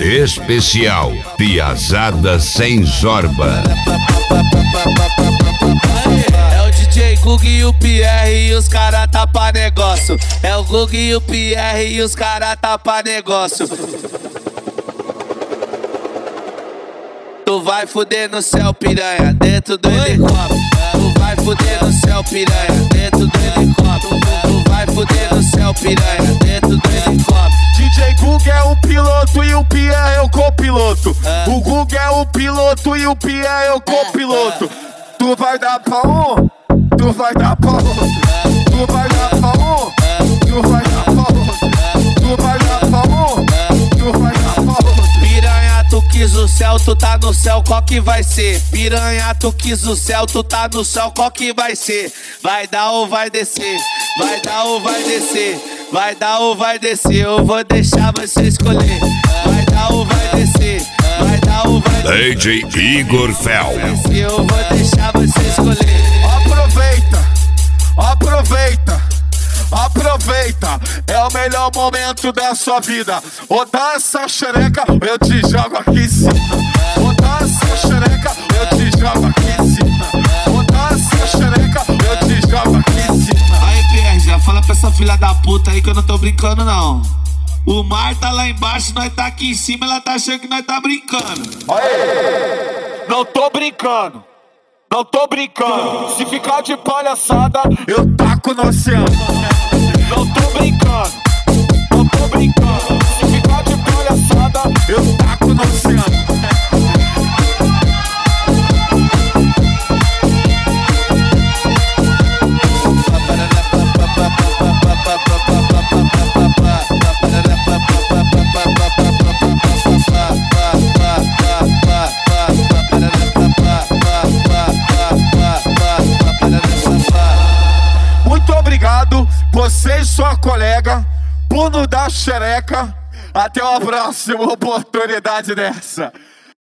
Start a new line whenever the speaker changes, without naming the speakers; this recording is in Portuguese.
Especial Piazada Sem Zorba.
É o DJ Gug e o Pierre e os cara tá pra negócio. É o Gug e o Pierre e os cara tá pra negócio. Tu vai fuder no céu, piranha, dentro do helicóptero. Tu vai fuder no céu, piranha, dentro do helicóptero. Tu vai fuder no céu, piranha, dentro do helicóptero.
DJ Gug é o piloto e o Pierre é o copiloto. O Gug é o piloto e o Pierre é o copiloto. Tu vai dar pra um, tu vai dar pra outro. Tu vai dar pra um, tu vai dar pra outro. Tu vai dar pra um, tu vai dar pra outro.
Piranha, tu quis o céu, tu tá no céu, qual que vai ser? Piranha, tu quis o céu, tu tá no céu, qual que vai ser? Vai dar ou vai descer? Vai dar ou vai descer? Vai dar ou vai descer? Eu vou deixar você escolher. Vai dar ou vai descer? Vai dar ou vai descer?
DJ Igor Fel.
Eu vou deixar você escolher.
Aproveita, aproveita, aproveita. É o melhor momento da sua vida. Ou dá essa xereca, eu te jogo aqui em cima. Ou dá essa xereca, eu te jogo aqui em cima. Ou dá essa xereca, eu te jogo aqui em cima.
Aí, Pierre, já fala pra essa filha da puta aí que eu não tô brincando, não. O mar tá lá embaixo, nós tá aqui em cima, ela tá achando que nós tá brincando.
Aê! Não tô brincando, não tô brincando. Se ficar de palhaçada, eu taco no oceano. Não tô brincando, não tô brincando. Se ficar de palhaçada, eu taco no oceano. Muito obrigado, você e sua colega, por nos dar xereca. Até uma próxima oportunidade dessa.